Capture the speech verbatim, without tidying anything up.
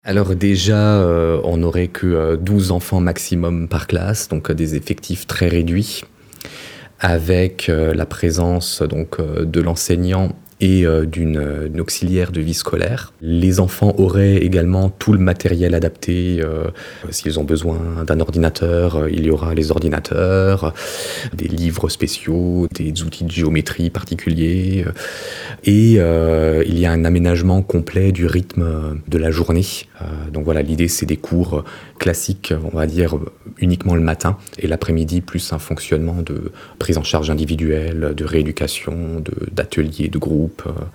Alors déjà, heu, on n'aurait que, heu, douze enfants maximum par classe, donc heu, des effectifs très réduits, avec, heu, la présence donc, heu, de l'enseignant et heu, d'une, heu, d'une auxiliaire de vie scolaire. Les enfants auraient également tout le matériel adapté, heu, s'ils ont besoin d'un ordinateur, heu, il y aura les ordinateurs, des livres spéciaux, des outils de géométrie particuliers, heu et heu, il y a un aménagement complet du rythme, heu, de la journée. Heu, donc voilà, l'idée, c'est des cours, heu, classiques, on va dire, heu, uniquement le matin et l'après-midi, plus un fonctionnement de prise en charge individuelle, de rééducation, de d'ateliers de groupe, heu